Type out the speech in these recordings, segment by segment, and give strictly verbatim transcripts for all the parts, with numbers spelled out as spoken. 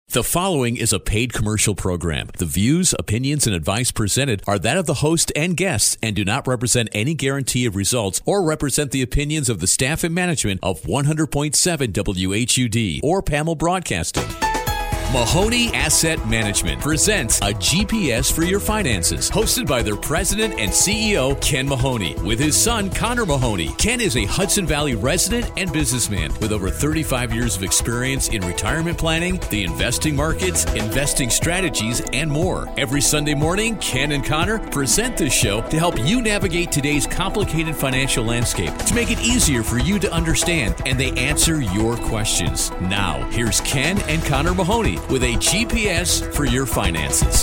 The following is a paid commercial program. The views, opinions, and advice presented are that of the host and guests and do not represent any guarantee of results or represent the opinions of the staff and management of one hundred point seven W H U D or P A M L Broadcasting. Mahoney Asset Management presents a G P S for your finances, hosted by their president and C E O, Ken Mahoney, with his son, Connor Mahoney. Ken is a Hudson Valley resident and businessman with over thirty-five years of experience in retirement planning, the investing markets, investing strategies, and more. Every Sunday morning, Ken and Connor present this show to help you navigate today's complicated financial landscape, to make it easier for you to understand, and they answer your questions. Now, here's Ken and Connor Mahoney with a G P S for your finances.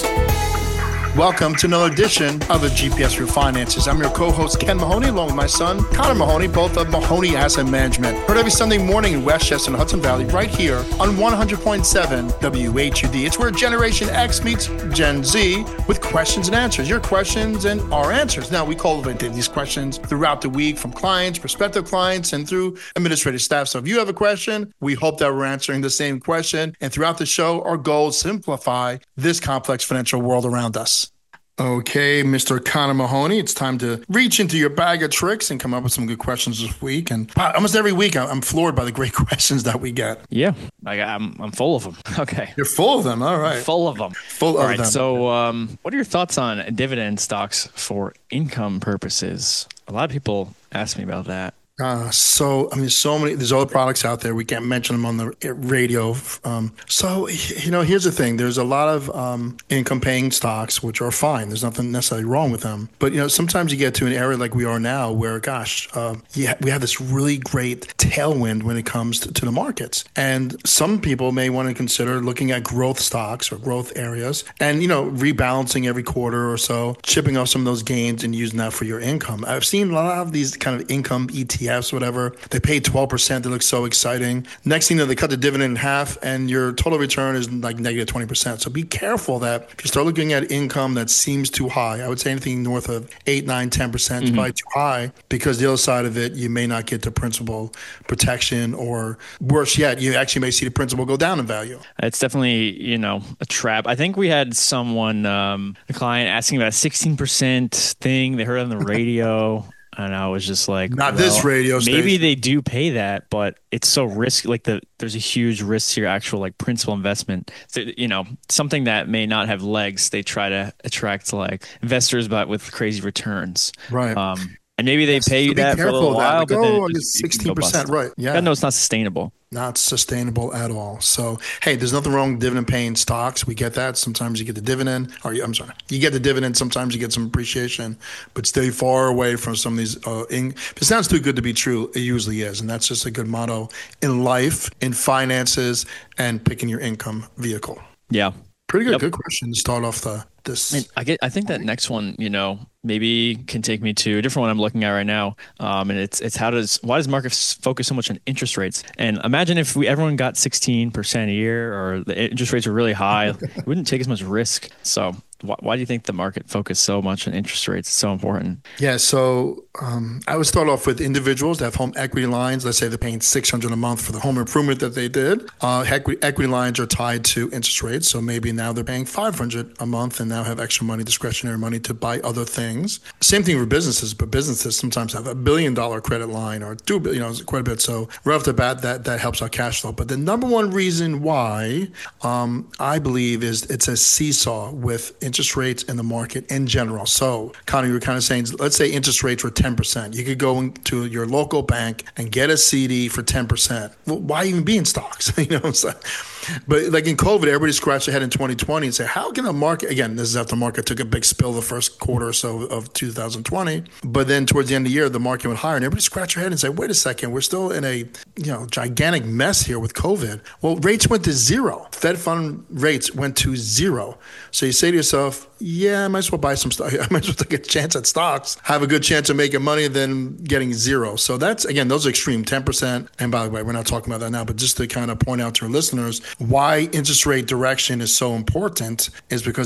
Welcome to another edition of the G P S for your finances. I'm your co-host, Ken Mahoney, along with my son, Connor Mahoney, both of Mahoney Asset Management. Heard every Sunday morning in Westchester and Hudson Valley, right here on one hundred point seven W H U D. It's where Generation X meets Gen Z with questions and answers. Your questions and our answers. Now, we cultivate these questions throughout the week from clients, prospective clients, and through administrative staff. So if you have a question, we hope that we're answering the same question. And throughout the show, our goal is to simplify this complex financial world around us. Okay, Mister Connor Mahoney, it's time to reach into your bag of tricks and come up with some good questions this week. And almost every week, I'm floored by the great questions that we get. Yeah, I, I'm I'm full of them. Okay. You're full of them. All right. Full of them. Full All of right, them. So um, what are your thoughts on dividend stocks for income purposes? A lot of people ask me about that. Uh, so, I mean, so many, there's other products out there. We can't mention them on the radio. Um, so, you know, here's the thing. There's a lot of um, income paying stocks, which are fine. There's nothing necessarily wrong with them. But, you know, sometimes you get to an area like we are now where, gosh, uh, yeah, we have this really great tailwind when it comes to, to the markets. And some people may want to consider looking at growth stocks or growth areas and, you know, rebalancing every quarter or so, chipping off some of those gains and using that for your income. I've seen a lot of these kind of income E T Fs, whatever. They pay twelve percent. They look so exciting. Next thing you know, they cut the dividend in half and your total return is like negative twenty percent. So be careful that if you start looking at income that seems too high, I would say anything north of eight, nine, ten percent is mm-hmm. probably too high, because the other side of it, you may not get the principal protection, or worse yet, you actually may see the principal go down in value. It's definitely, you know, a trap. I think we had someone, um, a client asking about a sixteen percent thing they heard on the radio. And I was just like, not well, this radio station. Maybe they do pay that, but it's so risky. Like the there's a huge risk to your actual like principal investment. So, you know, something that may not have legs, they try to attract like investors, but with crazy returns. Right. Um, and maybe they yes, pay you so that for a little while, like, but oh, then it just, sixteen percent, right? Yeah. No, it's not sustainable. Not sustainable at all. So, hey, there's nothing wrong with dividend paying stocks. We get that. Sometimes you get the dividend, or I'm sorry, you get the dividend. Sometimes you get some appreciation, but stay far away from some of these. Uh, in, if it sounds too good to be true, it usually is. And that's just a good motto in life, in finances, and picking your income vehicle. Yeah. Pretty good. Yep. Good question to start off the this. And I get. I think that next one, you know, maybe can take me to a different one I'm looking at right now. Um, and it's it's how does why does market focus so much on interest rates? And imagine if we everyone got sixteen percent a year, or the interest rates were really high, it wouldn't take as much risk. So why, why do you think the market focused so much on interest rates? It's so important. Yeah. So um, I would start off with individuals that have home equity lines. Let's say they're paying six hundred dollars a month for the home improvement that they did. Uh, equity, equity lines are tied to interest rates. So maybe now they're paying five hundred dollars a month and now have extra money, discretionary money to buy other things. Same thing for businesses, but businesses sometimes have a billion dollar credit line or two, you know, quite a bit. So right off the bat, that, that helps our cash flow. But the number one reason why um, I believe is it's a seesaw with interest rates in the market in general. So Connie, you were kind of saying, let's say interest rates were ten percent. You could go into your local bank and get a C D for ten percent. Well, why even be in stocks? you know what I'm saying? But like in COVID, everybody scratched their head in twenty twenty and said, how can the market, again, this is after the market took a big spill the first quarter or so of two thousand twenty. But then towards the end of the year, the market went higher and everybody scratched their head and said, wait a second, we're still in a you know gigantic mess here with COVID. Well, rates went to zero. Fed fund rates went to zero. So you say to yourself, yeah, I might as well buy some stock. I might as well take a chance at stocks, have a good chance of making money than getting zero. So that's, again, those are extreme, ten percent. And by the way, we're not talking about that now, but just to kind of point out to our listeners, why interest rate direction is so important is because it has a lot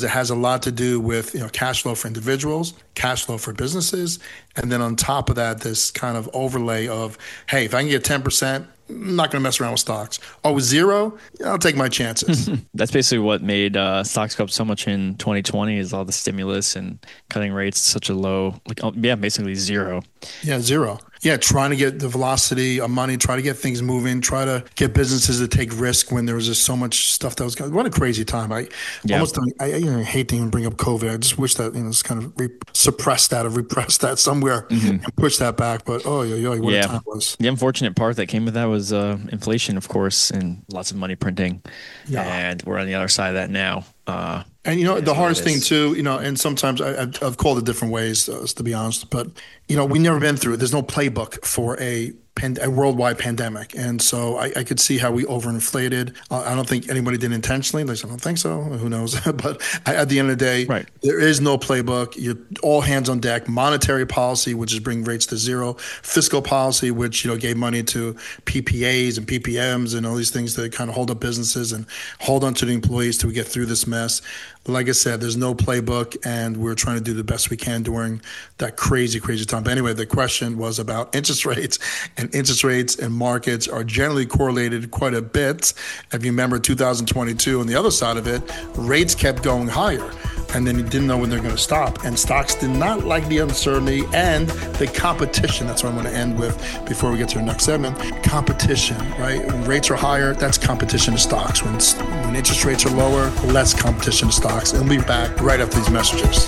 lot to do with, you know, cash flow for individuals, cash flow for businesses. And then on top of that, this kind of overlay of, hey, if I can get ten percent, I'm not going to mess around with stocks. Oh, zero? I'll take my chances. That's basically what made uh, stocks go up so much in twenty twenty is all the stimulus and cutting rates such a low, like, oh, yeah, basically zero. Yeah, zero. Yeah, trying to get the velocity of money, try to get things moving, try to get businesses to take risk when there was just so much stuff that was going. What a crazy time! I yeah. almost I, I you know, hate to even bring up COVID. I just wish that you know just kind of re- suppress that or repress that somewhere mm-hmm. and push that back. But oh, yo, yo, what yeah. a time it was. The unfortunate part that came with that was uh, inflation, of course, and lots of money printing. Yeah. And we're on the other side of that now. Uh, And, you know, the hardest thing, too, you know, and sometimes I, I've, I've called it different ways, uh, to be honest, but, you know, we've never been through it. There's no playbook for a, pand- a worldwide pandemic. And so I, I could see how we overinflated. Uh, I don't think anybody did intentionally. At least I don't think so. Who knows? But I, at the end of the day, right. there is no playbook. You're all hands on deck. Monetary policy, which is bring rates to zero. Fiscal policy, which, you know, gave money to P P As and P P Ms and all these things that kind of hold up businesses and hold on to the employees till we get through this mess. Like I said, there's no playbook, and we're trying to do the best we can during that crazy, crazy time. But anyway, the question was about interest rates, and interest rates and markets are generally correlated quite a bit. If you remember two thousand twenty-two, on the other side of it, rates kept going higher, and then you didn't know when they're going to stop. And stocks did not like the uncertainty and the competition. That's what I'm going to end with before we get to our next segment. Competition, right? When rates are higher, that's competition to stocks. When, when interest rates are lower, less competition to stocks. And we'll be back right after these messages.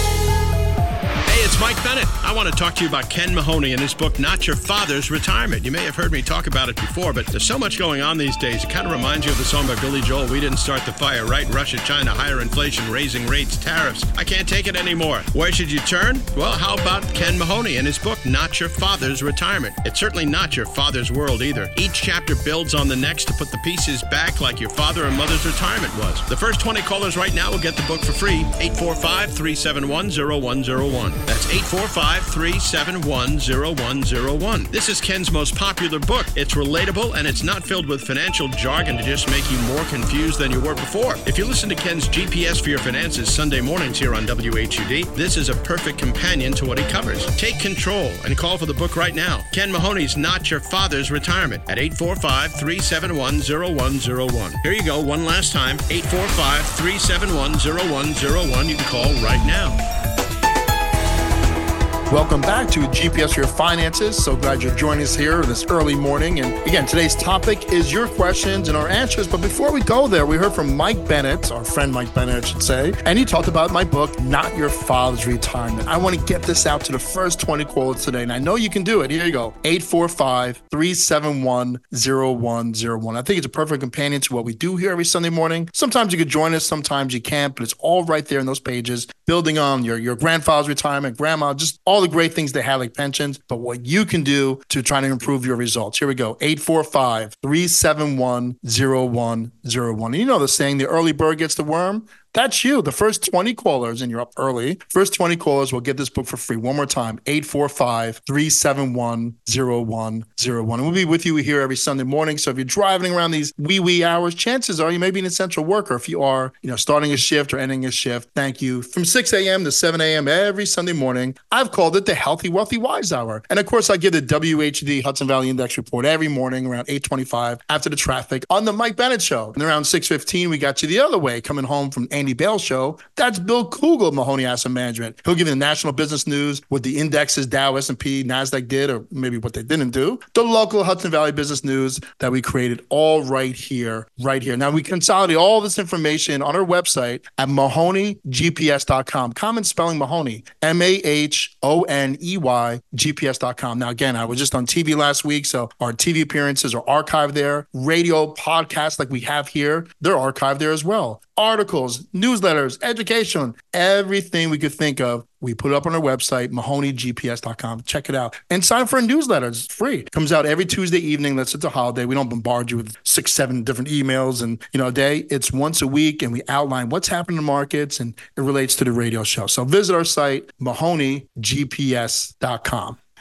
Hey, it's Mike Bennett. I want to talk to you about Ken Mahoney and his book, Not Your Father's Retirement. You may have heard me talk about it before, but there's so much going on these days. It kind of reminds you of the song by Billy Joel, We Didn't Start the Fire, right? Russia, China, higher inflation, raising rates, tariffs. I can't take it anymore. Where should you turn? Well, how about Ken Mahoney and his book, Not Your Father's Retirement? It's certainly not your father's world either. Each chapter builds on the next to put the pieces back like your father or mother's retirement was. The first twenty callers right now will get the book for free. eight four five, three seven one, zero one zero one. That's eight four five, three seven one, zero one zero one. This is Ken's most popular book. It's relatable, and it's not filled with financial jargon to just make you more confused than you were before. If you listen to Ken's G P S for your finances Sunday mornings here on W H U D, this is a perfect companion to what he covers. Take control and call for the book right now. Ken Mahoney's Not Your Father's Retirement at eight four five, three seven one, zero one zero one. Here you go, one last time, eight four five, three seven one, zero one zero one. You can call right now. Welcome back to G P S for Your Finances. So glad you're joining us here this early morning. And again, today's topic is your questions and our answers. But before we go there, we heard from Mike Bennett, our friend Mike Bennett, I should say. And he talked about my book, Not Your Father's Retirement. I want to get this out to the first twenty callers today. And I know you can do it. Here you go. eight four five, three seven one, zero one zero one. I think it's a perfect companion to what we do here every Sunday morning. Sometimes you could join us, sometimes you can't, but it's all right there in those pages, building on your, your grandfather's retirement, grandma, just all the great things they have like pensions, but what you can do to try to improve your results. Here we go. eight four five, three seven one, zero one zero one. And you know the saying, the early bird gets the worm. That's you. The first twenty callers, and you're up early, first twenty callers will get this book for free. One more time, eight four five, three seven one, zero one zero one. And we'll be with you here every Sunday morning. So if you're driving around these wee wee hours, chances are you may be an essential worker. If you are, you know, starting a shift or ending a shift, thank you. From six a.m. to seven a.m. every Sunday morning, I've called it the Healthy, Wealthy, Wise Hour. And of course, I give the W H D Hudson Valley Index report every morning around eight twenty-five after the traffic on the Mike Bennett Show. And around six fifteen, we got you the other way, coming home from Andy Bale's show. That's Bill Kugel of Mahoney Asset Management. He'll give you the national business news, what the indexes, Dow, S and P, NASDAQ did, or maybe what they didn't do. The local Hudson Valley business news that we created all right here, right here. Now, we consolidate all this information on our website at mahoney g p s dot com. Common spelling Mahoney, M A H O N E Y, G P S dot com. Now, again, I was just on T V last week, so our T V appearances are archived there. Radio podcasts like we have here, they're archived there as well. Articles, newsletters, education, everything we could think of, we put it up on our website, mahoney g p s dot com. Check it out. And sign up for a newsletter. It's free. It comes out every Tuesday evening. That's it's a holiday. We don't bombard you with six, seven different emails and, you know, a day. It's once a week, and we outline what's happening in the markets, and it relates to the radio show. So visit our site, mahoney g p s dot com.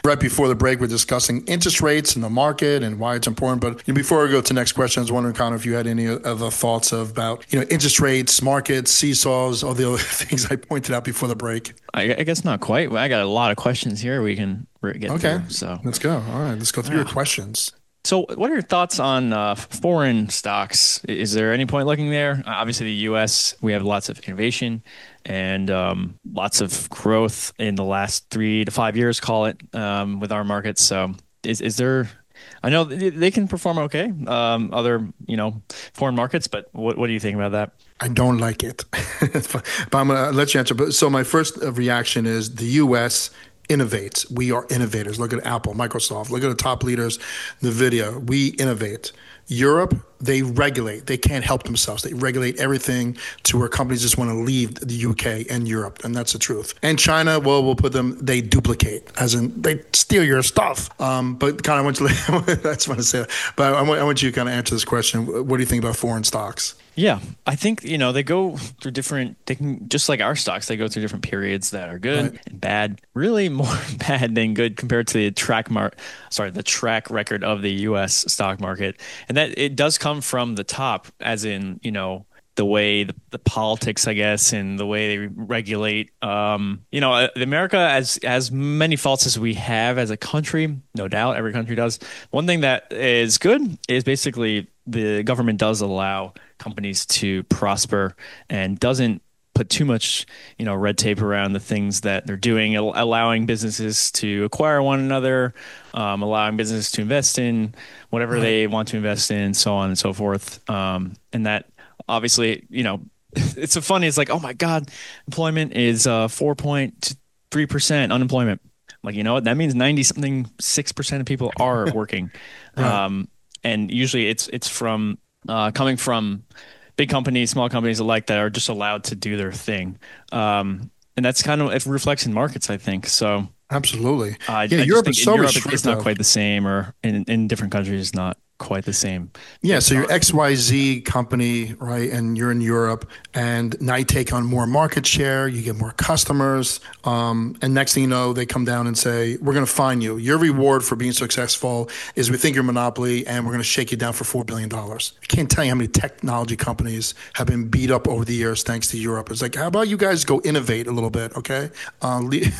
Right before the break, we're discussing interest rates and the market and why it's important. But you know, before we go to the next question, I was wondering, Connor, if you had any other thoughts of, about you know interest rates, markets, seesaws, all the other things I pointed out before the break. I, I guess not quite. I got a lot of questions here we can get okay. through. So let's go. All right, let's go through yeah. your questions. So what are your thoughts on uh, foreign stocks? Is there any point looking there? Obviously, the U S, we have lots of innovation and um, lots of growth in the last three to five years, call it, um, with our markets. So is is there – I know they can perform okay, um, other, you know, foreign markets, but what, what do you think about that? I don't like it. But I'm going to let you answer. But so my first reaction is the U S – innovates. We are innovators. Look at Apple, Microsoft. Look at the top leaders, NVIDIA. We innovate. Europe, they regulate. They can't help themselves. They regulate everything to where companies just want to leave the U K and Europe, and that's the truth. And China, well, we'll put them, they duplicate, as in they steal your stuff. Um, but kind of want you, that's what I say. But I want, I want you to kind of answer this question. What do you think about foreign stocks? Yeah, I think, you know, they go through different, they can, just like our stocks, they go through different periods that are good right. and bad, really more bad than good compared to the track mar- sorry, the track record of the U S stock market. And that it does come from the top, as in, you know, the way the, the politics, I guess, and the way they regulate. Um, you know, America, as as many faults as we have as a country, no doubt, every country does. One thing that is good is basically the government does allow companies to prosper and doesn't put too much, you know, red tape around the things that they're doing, allowing businesses to acquire one another, um, allowing businesses to invest in whatever right. they want to invest in, so on and so forth. Um, and that obviously, you know, it's so funny. It's like, oh my God, employment is uh, four point three percent unemployment. Like, you know what? That means ninety something six percent of people are working. right. Um, and usually it's, it's from uh, coming from big companies, small companies alike that are just allowed to do their thing. Um, and that's kind of, it reflects in markets, I think. So absolutely. Uh, yeah, I Europe is so Europe, restrictive. It's not quite the same, or in, in different countries, not quite the same. Yeah, so you're X Y Z company, right, and you're in Europe, and now you take on more market share, you get more customers, um, and next thing you know, they come down and say, we're going to fine you. Your reward for being successful is we think you're a monopoly, and we're going to shake you down for four billion dollars. I can't tell you how many technology companies have been beat up over the years thanks to Europe. It's like, how about you guys go innovate a little bit, okay? Uh,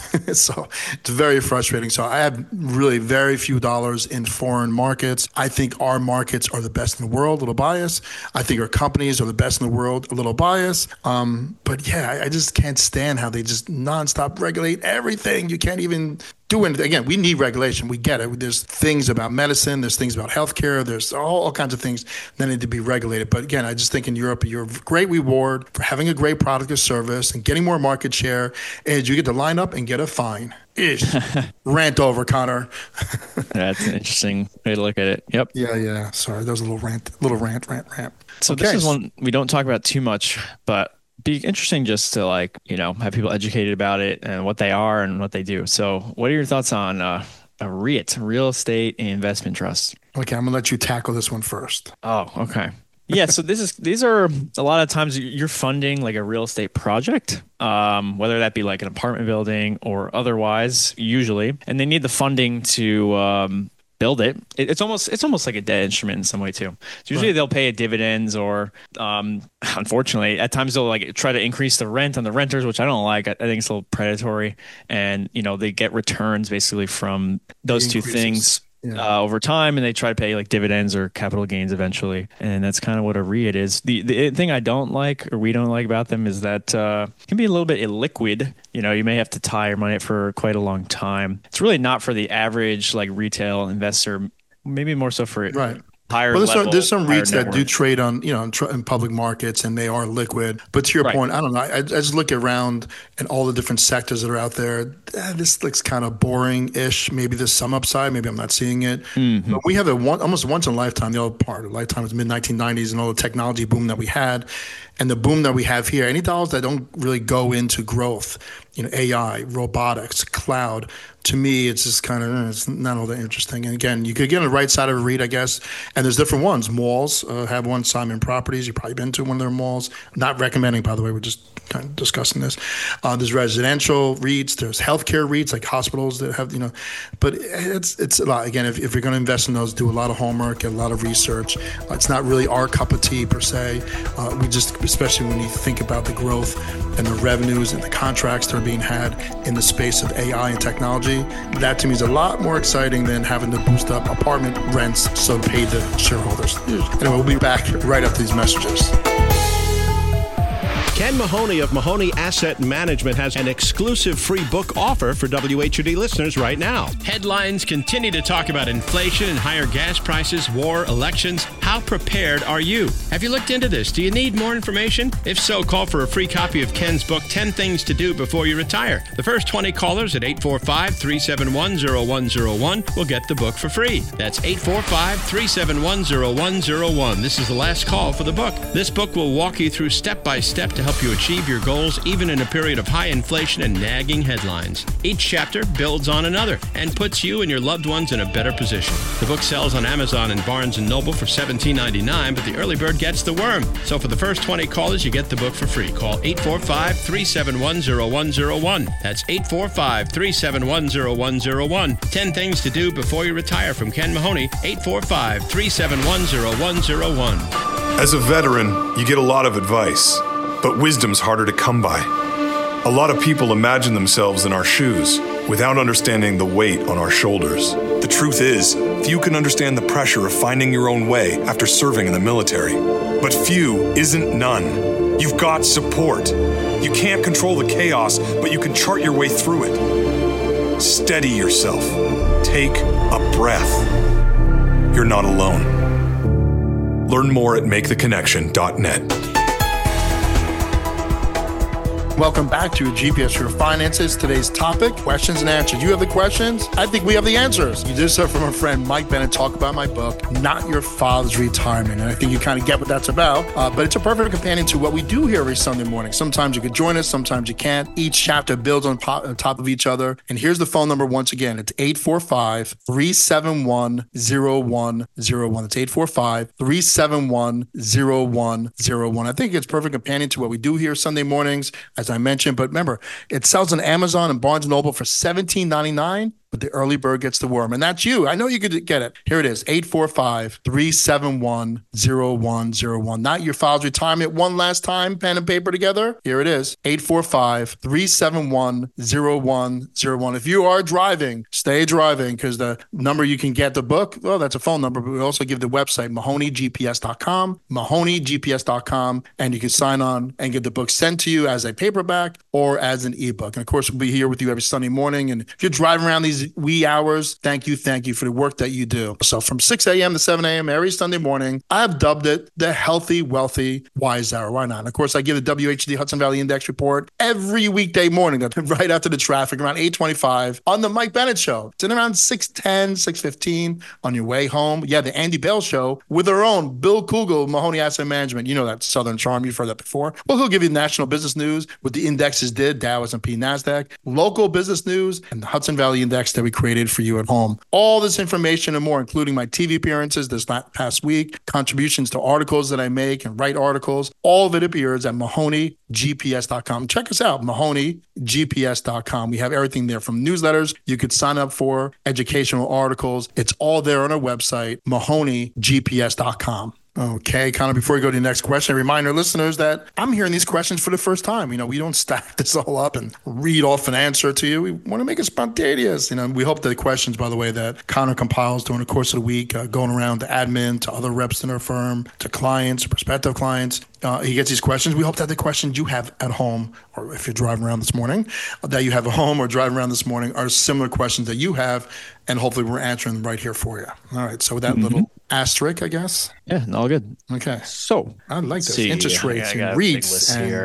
so it's very frustrating. So I have really very few dollars in foreign markets. I think our markets are the best in the world, a little biased. I think our companies are the best in the world, a little biased. Um, but yeah, I, I just can't stand how they just nonstop regulate everything. You can't even do anything. Again, we need regulation. We get it. There's things about medicine. There's things about healthcare. There's all, all kinds of things that need to be regulated. But again, I just think in Europe, you're a great reward for having a great product or service and getting more market share. And you get to line up and get a fine. Ish. Rant over, Connor. That's an interesting way to look at it. Yep. Yeah, yeah. Sorry, that was a little rant, little rant, rant, rant. So okay. This is one we don't talk about too much, but be interesting just to, like, you know, have people educated about it and what they are and what they do. So what are your thoughts on uh, a R E I T, Real Estate Investment Trust? Okay, I'm going to let you tackle this one first. Oh, okay. Yeah, so this is these are a lot of times you're funding like a real estate project, um, whether that be like an apartment building or otherwise, usually, and they need the funding to um, build it. it. It's almost it's almost like a debt instrument in some way too. So usually right. they'll pay dividends, or um, unfortunately, at times they'll like try to increase the rent on the renters, which I don't like. I, I think it's a little predatory, and you know they get returns basically from those two things. Yeah. Uh, over time, and they try to pay like dividends or capital gains eventually, and that's kind of what a R E I T is. The the thing I don't like, or we don't like about them, is that uh, it can be a little bit illiquid. You know, you may have to tie your money for quite a long time. It's really not for the average like retail investor. Maybe more so for right. higher well, there's level. Some, there's some REITs that do worth. trade on, you know, in, tr- in public markets, and they are liquid. But to your right. point, I don't know. I, I just look around and all the different sectors that are out there. Eh, this looks kind of boring-ish. Maybe there's some upside. Maybe I'm not seeing it. Mm-hmm. But we have a one, almost once in a lifetime. The other part of lifetime was mid nineteen nineties and all the technology boom that we had, and the boom that we have here. Any dollars that don't really go into growth, you know, A I, robotics, cloud, to me, it's just kind of, it's not all that interesting. And again, you could get on the right side of a REIT, I guess, and there's different ones. Malls uh, have one, Simon Properties. You've probably been to one of their malls. Not recommending, by the way, we're just kind of discussing this. Uh, there's residential REITs, there's healthcare REITs, like hospitals that have, you know, but it's it's a lot. Again, if, if you're going to invest in those, do a lot of homework, get a lot of research. Uh, it's not really our cup of tea per se. Uh, we just, especially when you think about the growth and the revenues and the contracts that are being had in the space of A I and technology, that to me is a lot more exciting than having to boost up apartment rents so to pay the shareholders. Anyway, we'll be back right after these messages. Ken Mahoney of Mahoney Asset Management has an exclusive free book offer for W H U D listeners right now. Headlines continue to talk about inflation and higher gas prices, war, elections. How prepared are you? Have you looked into this? Do you need more information? If so, call for a free copy of Ken's book, ten Things to Do Before You Retire. The first twenty callers at eight four five, three seven one, zero one zero one will get the book for free. That's eight four five, three seven one, zero one zero one. This is the last call for the book. This book will walk you through step by step to help you achieve your goals even in a period of high inflation and nagging headlines. Each chapter builds on another and puts you and your loved ones in a better position. The book sells on Amazon and Barnes and Noble for seventeen ninety-nine, but the early bird gets the worm. So for the first twenty callers, you get the book for free. Call eight four five, three seven one, zero one zero one. That's eight four five, three seven one, zero one zero one. ten Things to Do Before You Retire from Ken Mahoney, eight four five, three seven one, zero one zero one. As a veteran, you get a lot of advice. But wisdom's harder to come by. A lot of people imagine themselves in our shoes without understanding the weight on our shoulders. The truth is, few can understand the pressure of finding your own way after serving in the military. But few isn't none. You've got support. You can't control the chaos, but you can chart your way through it. Steady yourself. Take a breath. You're not alone. Learn more at make the connection dot net. Welcome back to G P S for Your Finances. Today's topic, questions and answers. You have the questions? I think we have the answers. You just heard from a friend, Mike Bennett, talk about my book, Not Your Father's Retirement. And I think you kind of get what that's about. Uh, but it's a perfect companion to what we do here every Sunday morning. Sometimes you can join us, sometimes you can't. Each chapter builds on, po- on top of each other. And here's the phone number once again. It's eight four five, three seven one, zero one zero one. It's eight four five, three seven one, zero one zero one. I think it's a perfect companion to what we do here Sunday mornings, as I mentioned. But remember, it sells on Amazon and Barnes and Noble for seventeen ninety-nine. But the early bird gets the worm. And that's you. I know you could get it. Here it is, eight four five, three seven one, zero one zero one. Not Your Father's Retirement. One last time, pen and paper together. Here it is, eight four five, three seven one, zero one zero one. If you are driving, stay driving, because the number you can get the book, well, that's a phone number, but we also give the website, mahoney g p s dot com, mahoney g p s dot com, and you can sign on and get the book sent to you as a paperback or as an ebook. And of course, we'll be here with you every Sunday morning. And if you're driving around these wee hours, thank you, thank you for the work that you do. So from six a.m. to seven a.m. every Sunday morning, I've dubbed it the Healthy, Wealthy, Wise Hour. Why not? And of course, I give the W H D Hudson Valley Index report every weekday morning, right after the traffic, around eight twenty-five on the Mike Bennett Show. It's in around six ten, six fifteen on your way home. Yeah, the Andy Bell Show with our own Bill Kugel, Mahoney Asset Management. You know that Southern charm. You've heard that before. Well, he'll give you national business news, what the indexes did, Dow, S and P, NASDAQ, local business news, and the Hudson Valley Index that we created for you at home. All this information and more, including my T V appearances this past week, contributions to articles that I make and write articles, all of it appears at mahoney g p s dot com. Check us out, mahoney g p s dot com. We have everything there from newsletters you could sign up for, educational articles. It's all there on our website, mahoney g p s dot com. Okay, Connor, before we go to the next question, I remind our listeners that I'm hearing these questions for the first time. You know, we don't stack this all up and read off an answer to you. We want to make it spontaneous. You know, we hope that the questions, by the way, that Connor compiles during the course of the week, uh, going around to admin, to other reps in our firm, to clients, prospective clients, uh, he gets these questions. We hope that the questions you have at home, or if you're driving around this morning, that you have at home or driving around this morning are similar questions that you have, and hopefully we're answering them right here for you. All right, so with that mm-hmm. little asterisk, I guess. Yeah, all good. Okay. So I like this. see, Interest rates I got and REITs and here.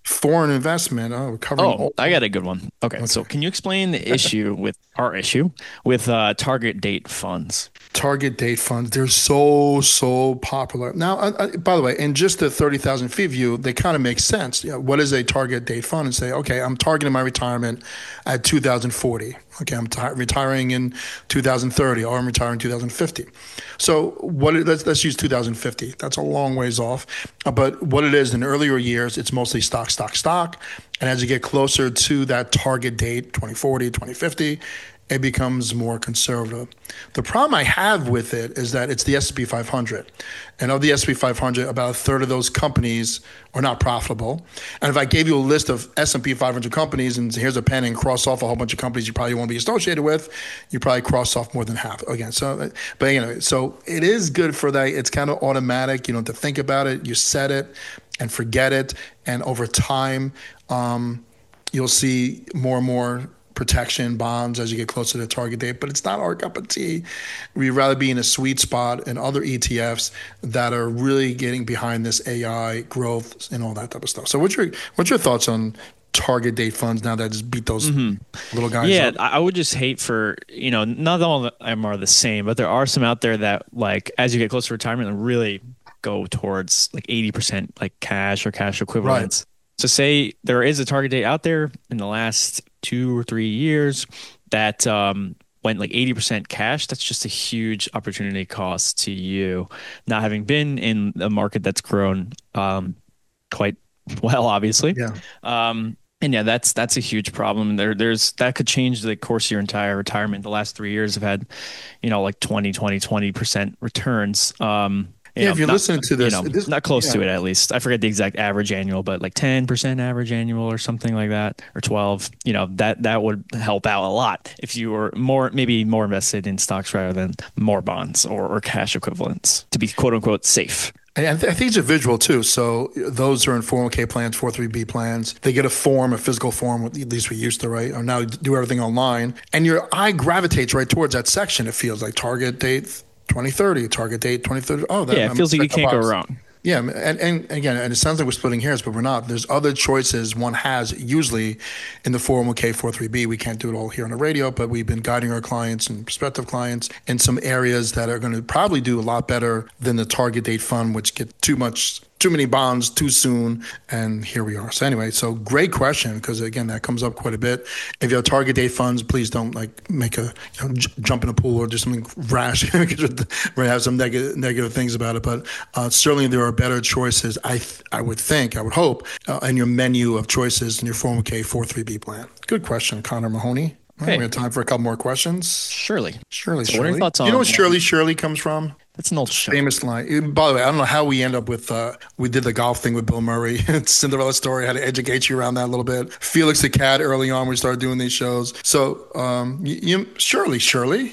foreign investment. Oh, we're covering. Oh, all- I got a good one. Okay, okay. So can you explain the issue with our issue with uh, target date funds? Target date funds, they're so, so popular. Now, uh, uh, by the way, in just the thirty thousand feet view, they kind of make sense. You know, what is a target date fund? And say, okay, I'm targeting my retirement at two thousand forty. Okay, I'm t- retiring in two thousand thirty, or I'm retiring in two thousand fifty. So what? It, let's, let's use two thousand fifty. That's a long ways off. Uh, but what it is in earlier years, it's mostly stock, stock, stock. And as you get closer to that target date, twenty forty, twenty fifty, it becomes more conservative. The problem I have with it is that it's the S and P five hundred. And of the S and P five hundred, about a third of those companies are not profitable. And if I gave you a list of S and P five hundred companies and here's a pen and cross off a whole bunch of companies you probably won't be associated with, you probably cross off more than half. Again, so, but anyway, so it is good for that. It's kind of automatic. You don't have to think about it. You set it and forget it. And over time, um, you'll see more and more protection bonds as you get closer to the target date, but it's not our cup of tea. We'd rather be in a sweet spot in other E T Fs that are really getting behind this A I growth and all that type of stuff. So what's your what's your thoughts on target date funds now that just beat those mm-hmm. little guys yeah, up? I would just hate for, you know, not all of them are the same, but there are some out there that, like, as you get closer to retirement, really go towards like eighty percent like cash or cash equivalents. Right. So say there is a target date out there in the last two or three years that um, went like eighty percent cash. That's just a huge opportunity cost to you, not having been in a market that's grown um, quite well, obviously. Yeah. Um, and yeah, that's that's a huge problem. There, there's that could change the course of your entire retirement. The last three years have had, you know, like twenty, twenty, twenty percent returns. Um, You yeah, know, if you're not, listening to this, you know, this not close yeah. to it at least. I forget the exact average annual, but like ten percent average annual or something like that, or twelve. You know, that that would help out a lot if you were more, maybe more invested in stocks rather than more bonds or, or cash equivalents to be quote unquote safe. And I, th- I think it's a visual too. So those who are in four oh one k plans, four oh three b plans, they get a form, a physical form, at least we used to, right? Or now do everything online. And your eye gravitates right towards that section. It feels like target date twenty thirty, target date twenty thirty. Oh, that, yeah, it I'm feels like you can't go wrong. Yeah, and, and again, and it sounds like we're splitting hairs, but we're not. There's other choices one has usually in the four oh one k, four oh three b. We can't do it all here on the radio, but we've been guiding our clients and prospective clients in some areas that are going to probably do a lot better than the target date fund, which get too much too many bonds too soon, and here we are. So anyway, so great question, because again, that comes up quite a bit. If you have target date funds, please don't like make a you know, j- jump in a pool or do something rash because we have some negative negative things about it. But uh, certainly there are better choices. I th- I would think, I would hope, uh, in your menu of choices in your four oh one k, four oh three b plan. Good question, Connor Mahoney. Okay. Right, we have time for a couple more questions. Shirley. Shirley, so Shirley. What are your thoughts on? You know where Shirley, Shirley comes from? That's an old show. Famous line. By the way, I don't know how we end up with, uh, we did the golf thing with Bill Murray. Cinderella Story, had to educate you around that a little bit. Felix the Cat early on, we started doing these shows. So, um, you, you Shirley, Shirley.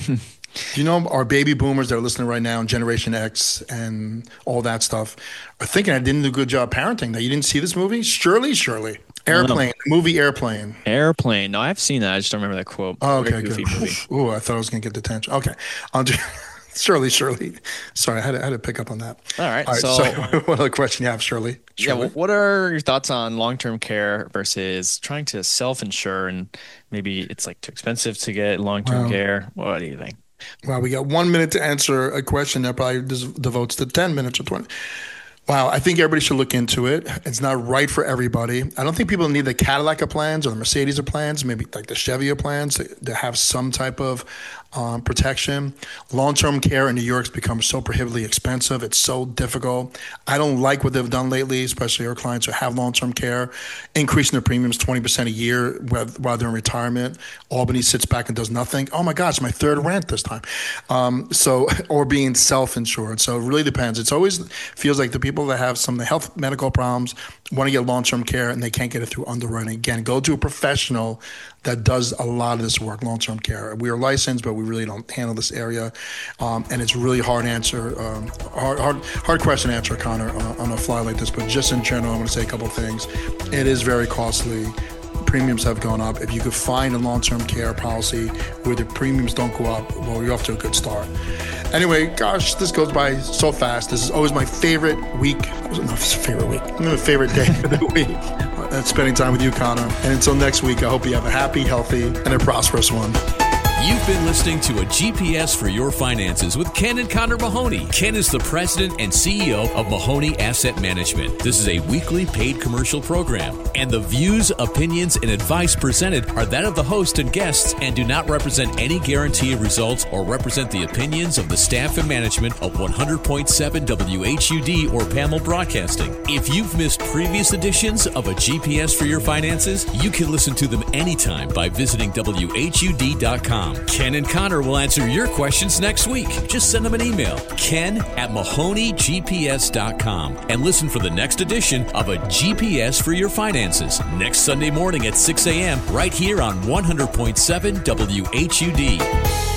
You know, our baby boomers that are listening right now, and Generation X and all that stuff, are thinking I didn't do a good job parenting. That you didn't see this movie? Shirley, Shirley. Airplane, movie Airplane. Airplane. No, I've seen that. I just don't remember that quote. Oh, okay, good. Ooh, I thought I was going to get detention. Okay. I'll do Shirley, Shirley. Sorry, I had, to, I had to pick up on that. All right. All right so, so what other question you have, Shirley? Shirley? Yeah. Well, what are your thoughts on long-term care versus trying to self-insure, and maybe it's like too expensive to get long-term wow. care? What do you think? Wow, we got one minute to answer a question that probably devotes to ten minutes or twenty. Wow, I think everybody should look into it. It's not right for everybody. I don't think people need the Cadillac of plans or the Mercedes of plans, maybe like the Chevy of plans to have some type of um, protection. Long-term care in New York's become so prohibitively expensive. It's so difficult. I don't like what they've done lately, especially our clients who have long-term care, increasing their premiums twenty percent a year while they're in retirement. Albany sits back and does nothing. Oh my gosh, my third rent this time. Um, so, or being self-insured. So it really depends. It's always feels like the people that have some of the health medical problems want to get long-term care and they can't get it through underwriting. Again, go to a professional that does a lot of this work, long-term care. We are licensed, but we really don't handle this area. Um, and it's really hard answer, um, hard, hard, hard question to answer, Connor, on a, on a fly like this. But just in general, I'm going to say a couple of things. It is very costly. Premiums have gone up. If you could find a long-term care policy where the premiums don't go up, well, you're off to a good start. Anyway, gosh, this goes by so fast. This is always my favorite week. My favorite week. My favorite day of the week. And spending time with you, Connor. And until next week, I hope you have a happy, healthy, and a prosperous one. You've been listening to a G P S for Your Finances with Ken and Connor Mahoney. Ken is the president and C E O of Mahoney Asset Management. This is a weekly paid commercial program, and the views, opinions, and advice presented are that of the host and guests and do not represent any guarantee of results or represent the opinions of the staff and management of one hundred point seven W H U D or P A M L Broadcasting. If you've missed previous editions of a G P S for Your Finances, you can listen to them anytime by visiting W H U D dot com. Ken and Connor will answer your questions next week. Just send them an email, ken at mahoney g p s dot com, and listen for the next edition of a G P S for Your Finances next Sunday morning at six a.m. right here on one hundred point seven W H U D.